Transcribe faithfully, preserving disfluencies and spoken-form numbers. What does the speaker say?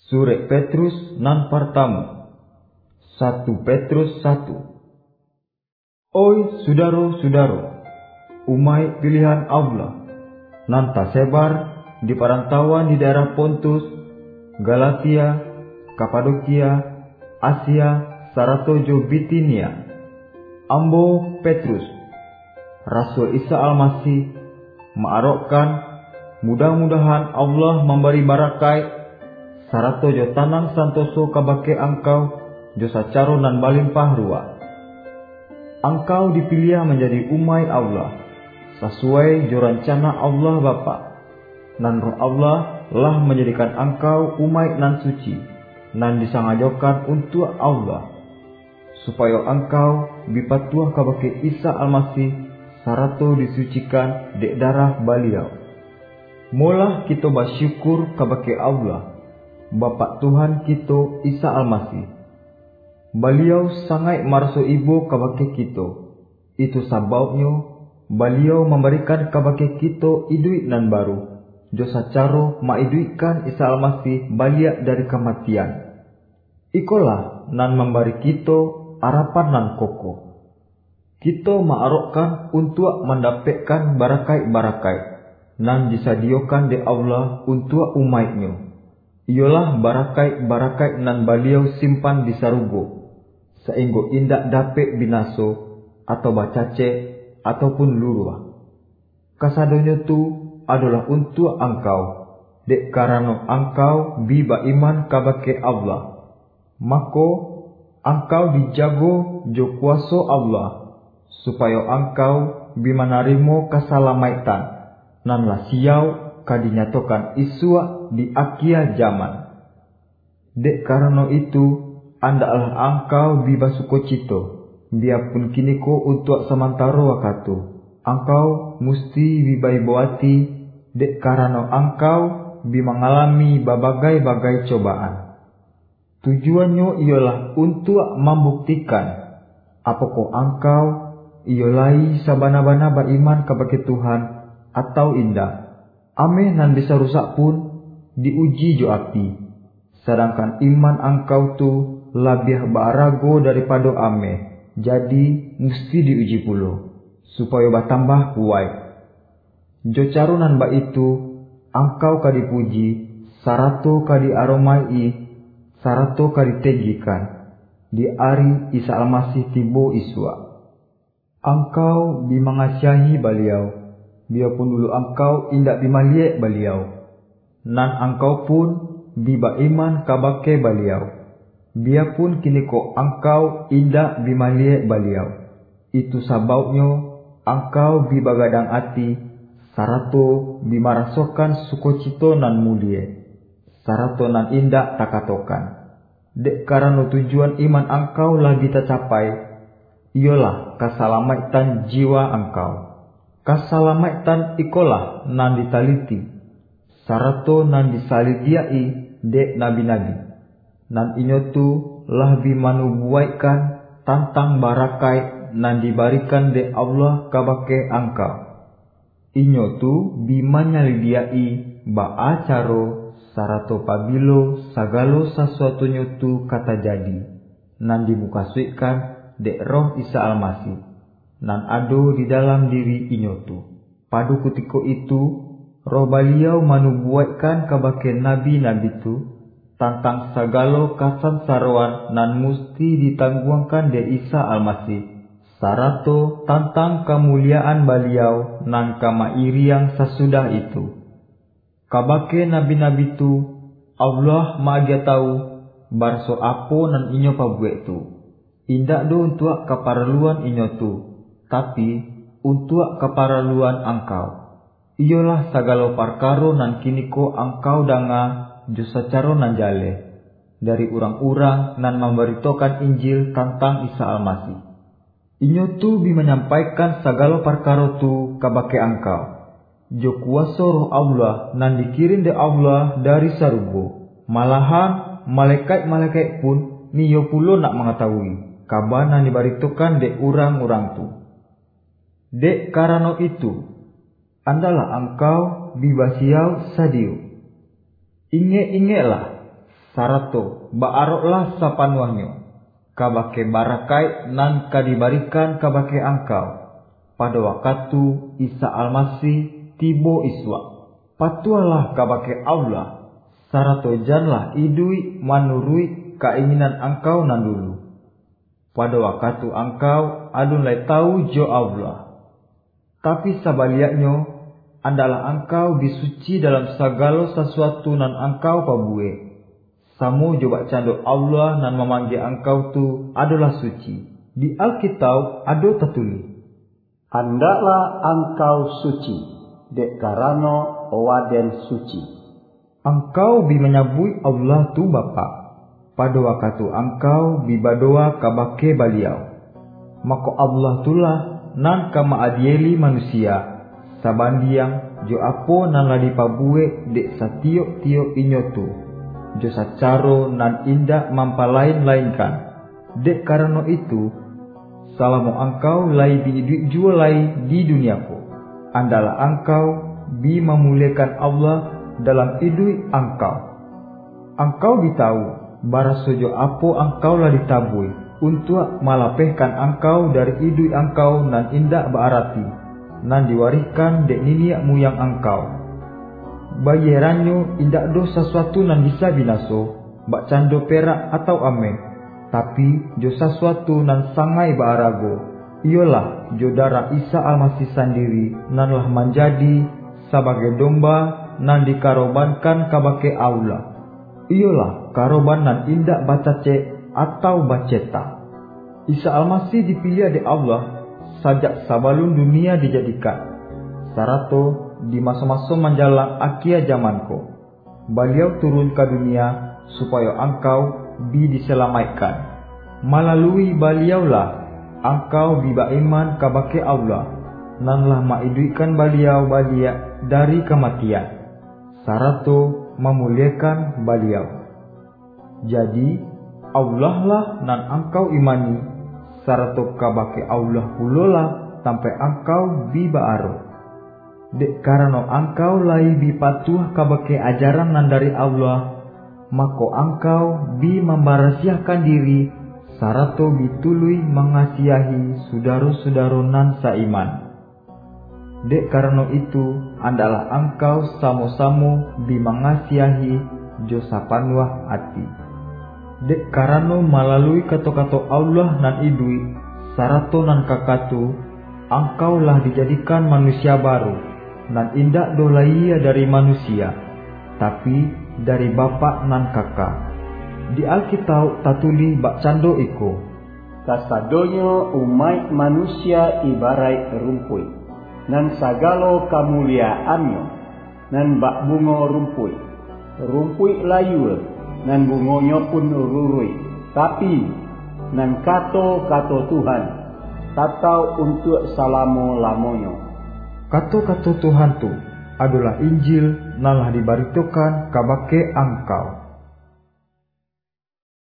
Surek Petrus nan pertama. Satu Petrus satu. Oi sudaro-sudaro, umai pilihan Allah, nan tersebar di perantauan di daerah Pontus, Galatia, Kapadokia, Asia, saratojo Bitinia. Ambo Petrus, Rasul Isa Almasih, ma'arokkan mudah-mudahan Allah memberi barakai saratojo tanang santoso kabake angkau josa caro nan balimpah rua. Angkau dipilih menjadi umai Allah sesuai jo rencana Allah Bapa. Nan roh Allah lah menjadikan angkau umai nan suci, nan disangajokan untuk Allah, supaya engkau bipatuah kabake Isa Almasih sarato disucikan dek darah beliau. Molah kita bersyukur kabake Allah, Bapa Tuhan kita Isa Almasih. Beliau sangat marso ibu kabake kita. Itu sababnya beliau memberikan kabake kita hidup nan baru, josa caro maiduikan Isa Almasih balik dari kematian. Ikolah nan memberi kita harapan nan kokoh. Kita ma'arokkan untuk mendapatkan barakai-barakai nan disediakan di Allah untuk umatnya. Ialah barakai-barakai nan beliau simpan di sarugo, sehingga indak dapat binaso atau bacace ataupun lurua. Kasadonyo tu adalah untuk engkau, dek karena engkau biba iman kabake Allah. Maka engkau dijago jo kuasa Allah, supaya engkau bimanarimo keselamatan nan lah siau kadinyatokan isua di akhir zaman. Dek karena itu andaklah engkau biba sukocito, biarpun kiniko untuk sementara waktu. Engkau musti bibai boati, dek karena engkau bimangalami babagai-bagai cobaan. Tujuannya ialah untuk membuktikan apakah engkau iolai sabana-bana beriman kepada Tuhan atau indah. Ame nan bisa rusak pun diuji jo api, sedangkan iman engkau tu lebih barago daripada ame, jadi mesti diuji pulo, supaya bertambah kuat. Jo carunan ba itu, engkau kadipuji, sarato kadi aromai, sarato kadi tegikan, di hari Isa Almasih tibo iswa. Engkau bimangasiahi beliau, biarpun dulu engkau indak bimaliek beliau, nan engkau pun biba iman kabake beliau. Biarpun kiniko engkau indak bimaliek beliau. Itu sababnya engkau bibagadang hati, sarato bimarasokan sukocito nan mulie, sarato nan indak takatokan. Dek karena tujuan iman engkau lagi tercapai, ialah keselamatan jiwa engkau. Keselamatan ikolah nan ditaliti, sarato nan disalidiai dek nabi-nabi. Nan inyo tu lah bimanubuaikan tantang barakai nan diberikan de Allah kabake angkau. Inyo tu bimanyalidiai ba acaro sarato pabilo sagalo sesuatunya tu kata jadi, nan dimukasuikan de roh Isa Almasih, nan ado di dalam diri inyo tu. Padu kutiko itu roh beliau manubuaikan kabake nabi-nabi tu tentang sagalo kasansaroan nan musti ditangguangkan de Isa Almasih, sarato tentang kemuliaan beliau nan kamairiang sesudah itu. Kabake nabi-nabi tu Allah magia tahu barso apo nan inyo pabuek tu. Indak do untuk keperluan inyo tu, tapi untuk keperluan engkau. Iyalah sagalo perkara nan kiniko engkau danga jo secara nanjale dari orang-orang nan memberitakan Injil tentang Isa Almasih. Inyo tu bi menyampaikan segala perkara tu kabake engkau, jo kuasa roh Allah nan dikirim de Allah dari sarugo. Malahan malaikat-malaikat pun niyo pulo nak mengetahui kabar nan diberitakan de orang-orang tu. Dek karena itu, andalah engkau bibasiau sadio. Inge-ingelah Sarato baaroklah sapanuahnyo kabake barakai nan kadibarikan kabake angkau pada waktu Isa Almasih tibo iswa. Patualah kabake Allah sarato janlah idui manurui keinginan angkau nan dulu. Pada waktu angkau adun lai tahu jo Allah. Tapi sabaliaknyo adalah angkau disuci dalam segala sesuatu nan angkau pabue. Samu coba cando Allah nan memanggil angkau tu adalah suci. Di Alkitab ada tertulis, Andaklah engkau suci, dek karano owaden suci. Engkau bi menyabui Allah tu Bapa. Pada waktu engkau bi badoa kabake baliau. Maka Allah tulah nan kama adieli manusia. Sabandiang jo apo nan ladi pabue dek satiok-tiok inyo tu. Jo sacaro nan indah mampalain-lainkan. Dek karena itu, salamu engkau lai bi jua lai di duniaku. Andalah engkau bi memuliakan Allah dalam idui engkau. Engkau ditahu, barasojo apo engkau lah ditabui, untuk malapehkan engkau dari idui engkau nan indah berarti, nan diwariskan dek niniak muyang engkau. Bayarannya indak do sesuatu nan bisa binaso, bak cando perak atau ame, tapi jo sesuatu nan sangai baarago, ialah jo darah Isa Almasih sendiri nan lah menjadi sebagai domba nan dikarobankan kabake Allah. Ialah karoban nan indak bacace atau baceta. Isa Almasih dipilih oleh Allah sajak sabalun dunia dijadikan. Sarato di masa-masa menjelang akhir zamanku, beliau turun ke dunia supaya engkau bi diselamatkan. Melalui beliaulah engkau bi beriman kabake Allah, nanlah maiduikan beliau baliak dari kematian, sarato memuliakan beliau. Jadi Allah lah nan engkau imani, sarato kabake Allah hulola sampai engkau bi baaro. Dek karena engkau lai bi patuh kabake ajaran nan dari Allah, maka engkau bi membarasiahkan diri sarato bitului mengasiahi saudara-saudara nan saiman. Dek karena itu adalah engkau samo-samo bi mengasiahi jo sapanuah hati. Dek karena melalui kata-kata Allah nan idui sarato nan kakatu, engkau lah dijadikan manusia baru. Nan indak dolaiya dari manusia, tapi dari Bapa nan Kakak. Di Alkitab tatuli bak cando iko, kasadonyo umat manusia ibarat rumpui, nan sagalo kamuliaannya, nan bak bungo rumpui, rumpui layu, nan bungonyo pun rurui, tapi nan kato-kato Tuhan, tatau untuk salamo lamonyo. Kata-kata Tuhan tu adalah Injil nalah dibaritokan kabake angkau.